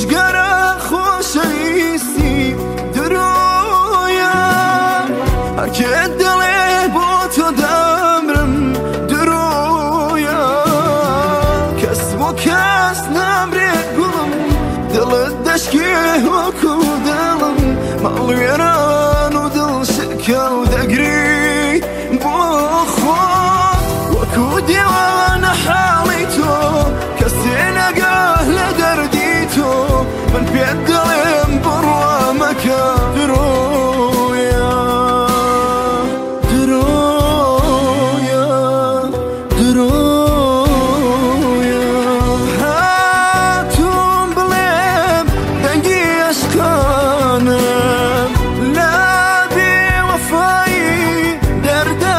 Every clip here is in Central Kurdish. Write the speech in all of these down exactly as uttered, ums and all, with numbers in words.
جگەرە خۆشەویستی درۆیە هەرکێ دەڵێ بۆ تۆ دەمرم درۆیە کەس بۆ کەس نامرێ گوڵم دڵت دەشکێ وەکو دڵم ماڵوێران و دڵ شکەو دەگری بۆ خۆت وەکو دیوانە حاڵی تۆ کەسێ نەگەه لە دەردی تۆ من پێت دەڵێم بڕوا مەکە درۆیە درۆیە درۆیە هاتووم بڵێم دەنگی عەشقانم لە بێوەفایی دەردە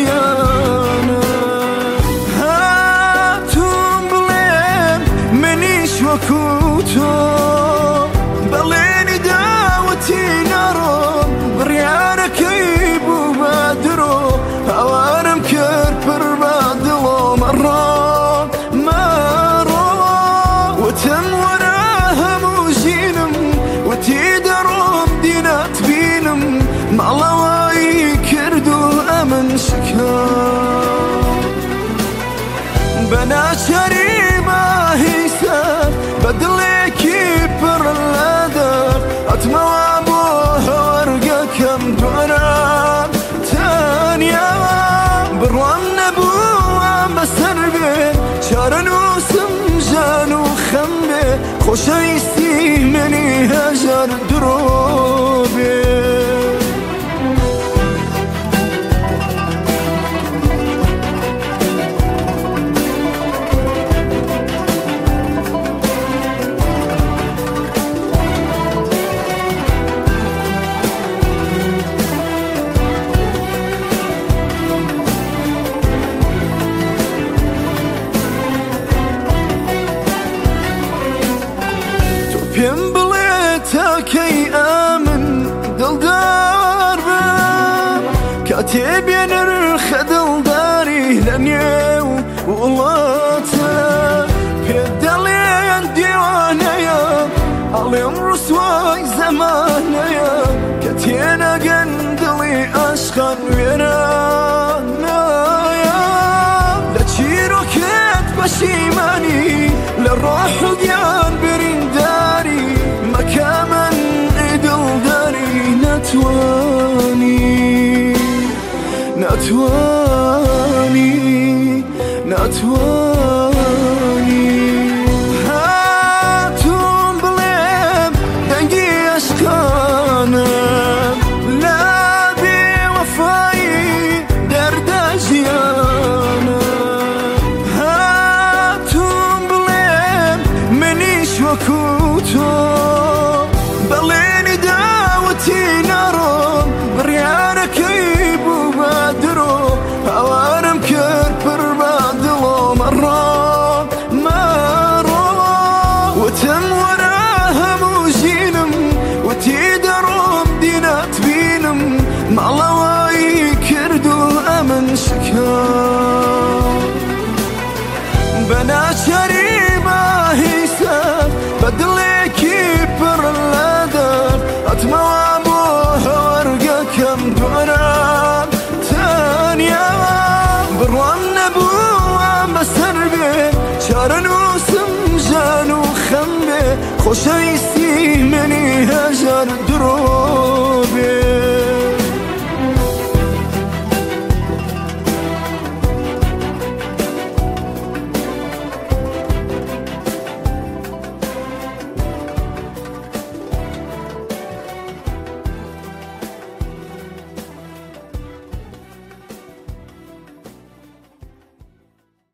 ژیانم هاتووم بڵێم منیش وەکو تۆ بەڵێنی داوەتی نەڕۆم بڕیارەکەی بوو بە درۆ هاوارم کرد پڕ بە دڵۆ مەڕۆ مەڕۆ وتم وەرە هەموو ژینم وتی دەڕۆم دینات بینم ماڵەوایی کرد و ئەمن شکام بە ناچاری ماهی سەر بە دڵێکی پڕ لە دەر ئەتمەوە بۆ هەوەرگەکەم دووەرە تەنیا بڕوام نەبووە بەسەر بێ چارە نووسم ژان و خەم بێ خۆشەویستی منی هەژار درۆ بێ پێم بڵێ تاکەی ئەمن دڵدار بم کاتێ بێنرخە دڵداری لە نێو وڵاتە پێت دەڵێن دیوانەیە ئەڵێم ڕسوای زەمانەیە کە تێنەگەن دڵی عەشقان وێرانایە لە چیرۆکێت پەشیمانی لە ڕۆح و گیان برینداری مەکە من دڵداری نەتوانی نەتوانی نەتوانی هاتووم بڵێم دەنگی عەشقانم لە بێوەفایی دەردە ژیانم هاتووم بڵێم منیش وەکو تۆ بەڵێنی داوەتی نەڕۆم بڕیارەکەی بوو بە درۆ هاوارم کرد پڕ بە دڵۆ مەڕۆ مەڕۆ وتم وەرە هەموو ژینم وتی دەڕۆم دینات بینم ماڵەوایی کرد و ئەمن شکام بە ناچاری ماهی سەر بە دڵێکی پڕ لە دەر ئەتمەوە بۆ هەوەرگەکەم دووەرە تەنیا بڕوام نەبووە بەسەر بێ چارە نووسم ژان و خەم بێ خۆشەویستی